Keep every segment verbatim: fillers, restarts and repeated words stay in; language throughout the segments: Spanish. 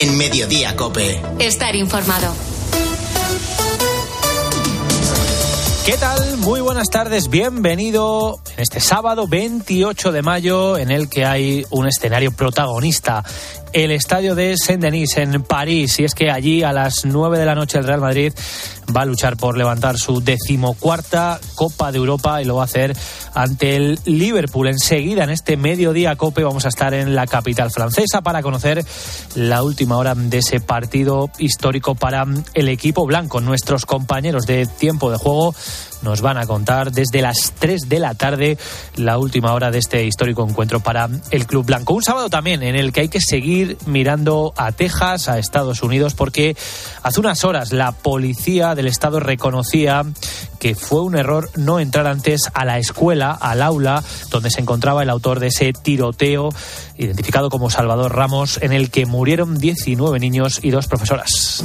en Mediodía COPE. Estar informado. ¿Qué tal? Muy buenas tardes, bienvenido en este sábado veintiocho de mayo, en el que hay un escenario protagonista, el estadio de Saint-Denis en París, y es que allí a las nueve de la noche el Real Madrid va a luchar por levantar su decimocuarta Copa de Europa y lo va a hacer ante el Liverpool. Enseguida, en este Mediodía COPE, vamos a estar en la capital francesa para conocer la última hora de ese partido histórico para el equipo blanco. Nuestros compañeros de Tiempo de Juego nos van a contar desde las tres de la tarde la última hora de este histórico encuentro para el club blanco. Un sábado también en el que hay que seguir mirando a Texas, a Estados Unidos, porque hace unas horas la policía del estado reconocía que fue un error no entrar antes a la escuela, al aula, donde se encontraba el autor de ese tiroteo, identificado como Salvador Ramos, en el que murieron diecinueve niños y dos profesoras.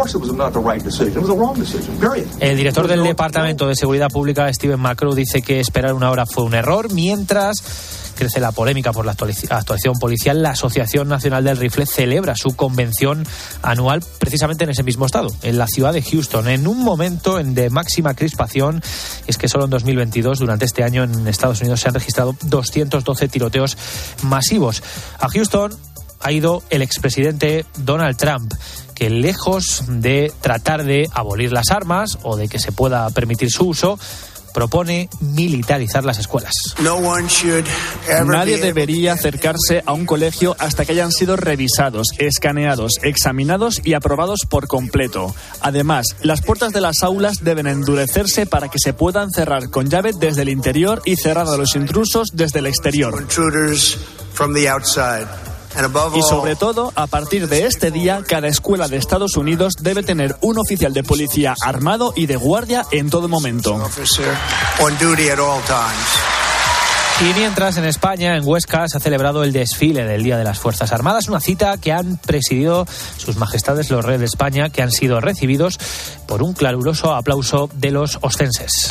El director del Departamento de Seguridad Pública, Steven McCrew, dice que esperar una hora fue un error. Mientras crece la polémica por la actuación policial, la Asociación Nacional del Rifle celebra su convención anual precisamente en ese mismo estado, en la ciudad de Houston, en un momento de máxima crispación. Es que solo en dos mil veintidós, durante este año, en Estados Unidos se han registrado doscientos doce tiroteos masivos. A Houston ha ido el expresidente Donald Trump, que lejos de tratar de abolir las armas o de que se pueda permitir su uso, propone militarizar las escuelas. Nadie debería acercarse a un colegio hasta que hayan sido revisados, escaneados, examinados y aprobados por completo. Además, las puertas de las aulas deben endurecerse para que se puedan cerrar con llave desde el interior y cerrar a los intrusos desde el exterior. Y sobre todo, a partir de este día, cada escuela de Estados Unidos debe tener un oficial de policía armado y de guardia en todo momento. Y mientras, en España, en Huesca, se ha celebrado el desfile del Día de las Fuerzas Armadas, una cita que han presidido sus majestades los reyes de España, que han sido recibidos por un caluroso aplauso de los ostenses.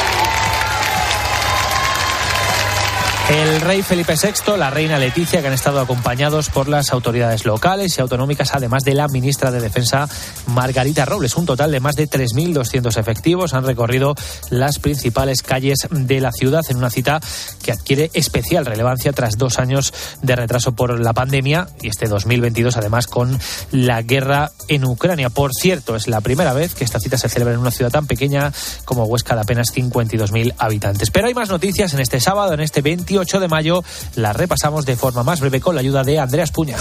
El rey Felipe sexto, la reina Leticia, que han estado acompañados por las autoridades locales y autonómicas, además de la ministra de Defensa, Margarita Robles. Un total de más de tres mil doscientos efectivos han recorrido las principales calles de la ciudad en una cita que adquiere especial relevancia tras dos años de retraso por la pandemia y este dos mil veintidós, además, con la guerra en Ucrania. Por cierto, es la primera vez que esta cita se celebra en una ciudad tan pequeña como Huesca, de apenas cincuenta y dos mil habitantes. Pero hay más noticias en este sábado, en este veintiocho de mayo. Las repasamos de forma más breve con la ayuda de Andreas Puña.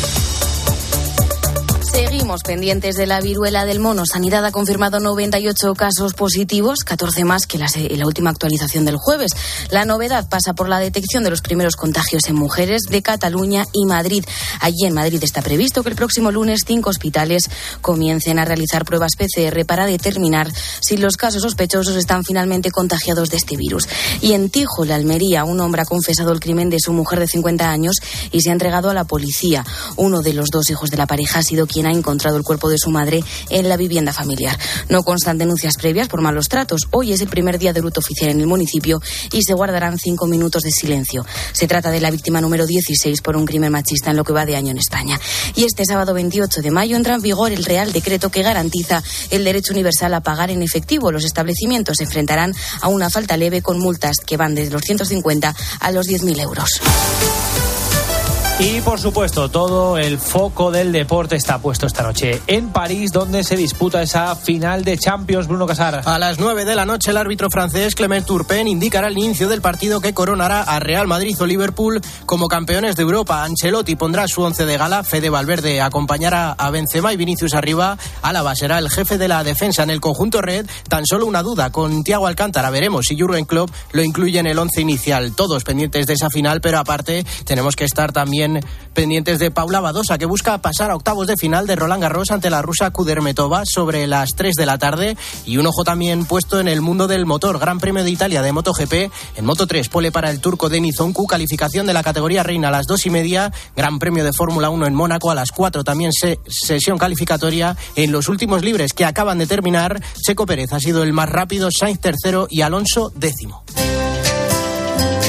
Seguimos pendientes de la viruela del mono. Sanidad ha confirmado noventa y ocho casos positivos, catorce más que la, la última actualización del jueves. La novedad pasa por la detección de los primeros contagios en mujeres de Cataluña y Madrid. Allí en Madrid está previsto que el próximo lunes cinco hospitales comiencen a realizar pruebas P C R para determinar si los casos sospechosos están finalmente contagiados de este virus. Y en Tíjola, Almería, un hombre ha confesado el crimen de su mujer de cincuenta años y se ha entregado a la policía. Uno de los dos hijos de la pareja ha sido quien ha encontrado el cuerpo de su madre en la vivienda familiar. No constan denuncias previas por malos tratos. Hoy es el primer día de luto oficial en el municipio y se guardarán cinco minutos de silencio. Se trata de la víctima número dieciséis por un crimen machista en lo que va de año en España. Y este sábado veintiocho de mayo entra en vigor el Real Decreto que garantiza el derecho universal a pagar en efectivo. Los establecimientos se enfrentarán a una falta leve con multas que van desde los ciento cincuenta a los diez mil euros. Y, por supuesto, todo el foco del deporte está puesto esta noche en París, donde se disputa esa final de Champions. Bruno Casar. A las nueve de la noche, el árbitro francés Clement Turpin indicará el inicio del partido que coronará a Real Madrid o Liverpool como campeones de Europa. Ancelotti pondrá su once de gala. Fede Valverde acompañará a Benzema y Vinicius arriba. Álava será el jefe de la defensa. En el conjunto red, tan solo una duda con Thiago Alcántara. Veremos si Jürgen Klopp lo incluye en el once inicial. Todos pendientes de esa final, pero aparte tenemos que estar también pendientes de Paula Badosa, que busca pasar a octavos de final de Roland Garros ante la rusa Kudermetova sobre las tres de la tarde. Y un ojo también puesto en el mundo del motor. Gran Premio de Italia de MotoGP. En Moto tres, pole para el turco Denis Zoncu, calificación de la categoría reina a las dos y media. Gran Premio de Fórmula uno en Mónaco a las cuatro, también se, sesión calificatoria. En los últimos libres que acaban de terminar, Checo Pérez ha sido el más rápido, Sainz tercero y Alonso décimo.